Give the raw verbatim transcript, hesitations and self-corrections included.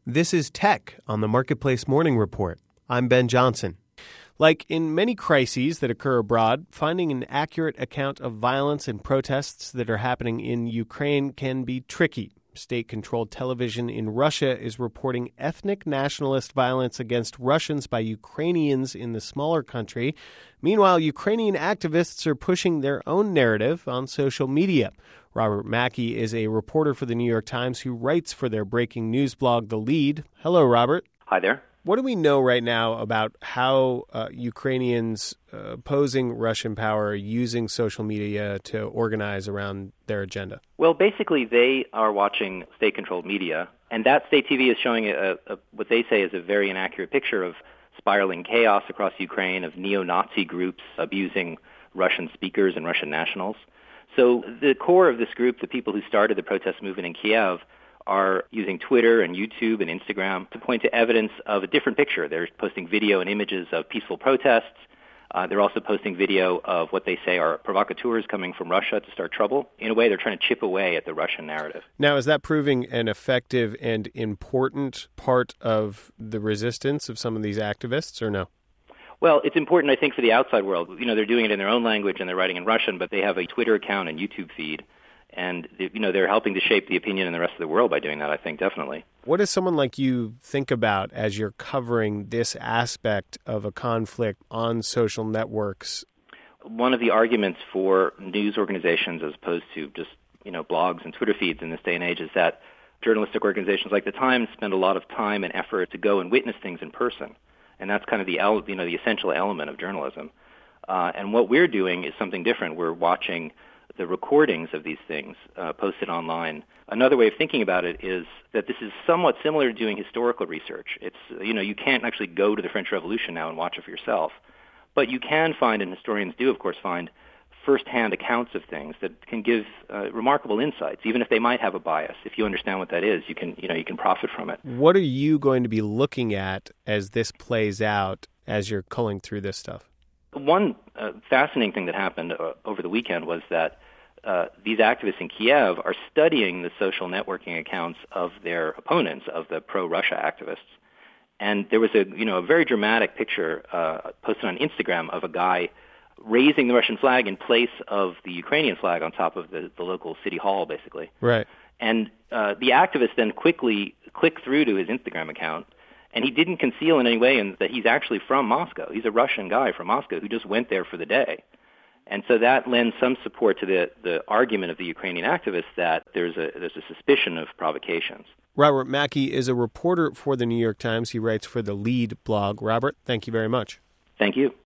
This is Tech on the Marketplace Morning Report. I'm Ben Johnson. Like in many crises that occur abroad, finding an accurate account of violence and protests that are happening in Ukraine can be tricky. State-controlled television in Russia is reporting ethnic nationalist violence against Russians by Ukrainians in the smaller country. Meanwhile, Ukrainian activists are pushing their own narrative on social media. Robert Mackey is a reporter for the New York Times who writes for their breaking news blog, The Lead. Hello, Robert. Hi there. What do we know right now about how uh, Ukrainians uh, opposing Russian power are using social media to organize around their agenda? Well, basically, they are watching state-controlled media, and that state T V is showing a, a, what they say is a very inaccurate picture of spiraling chaos across Ukraine, of neo-Nazi groups abusing Russian speakers and Russian nationals. So the core of this group, the people who started the protest movement in Kiev, are using Twitter and YouTube and Instagram to point to evidence of a different picture. They're posting video and images of peaceful protests. Uh, they're also posting video of what they say are provocateurs coming from Russia to start trouble. In a way, they're trying to chip away at the Russian narrative. Now, is that proving an effective and important part of the resistance of some of these activists, or no? Well, it's important, I think, for the outside world. You know, they're doing it in their own language and they're writing in Russian, but they have a Twitter account and YouTube feed. And, you know, they're helping to shape the opinion in the rest of the world by doing that, I think, definitely. What does someone like you think about as you're covering this aspect of a conflict on social networks? One of the arguments for news organizations as opposed to just, you know, blogs and Twitter feeds in this day and age is that journalistic organizations like the Times spend a lot of time and effort to go and witness things in person. And that's kind of the, you know, the essential element of journalism. Uh, and what we're doing is something different. We're watching the recordings of these things uh, posted online. Another way of thinking about it is that this is somewhat similar to doing historical research. It's, you know, you can't actually go to the French Revolution now and watch it for yourself. But you can find, and historians do, of course, find firsthand accounts of things that can give uh, remarkable insights, even if they might have a bias. If you understand what that is, you can, you know, you can profit from it. What are you going to be looking at as this plays out, as you're culling through this stuff? One uh, fascinating thing that happened uh, over the weekend was that uh, these activists in Kiev are studying the social networking accounts of their opponents, of the pro-Russia activists. And there was a, you know, a very dramatic picture uh, posted on Instagram of a guy raising the Russian flag in place of the Ukrainian flag on top of the, the local city hall, basically. Right. And uh, the activists then quickly clicked through to his Instagram account, and he didn't conceal in any way in that he's actually from Moscow. He's a Russian guy from Moscow who just went there for the day. And so that lends some support to the, the argument of the Ukrainian activists that there's a there's a suspicion of provocations. Robert Mackey is a reporter for the New York Times. He writes for the Lead blog. Robert, thank you very much. Thank you.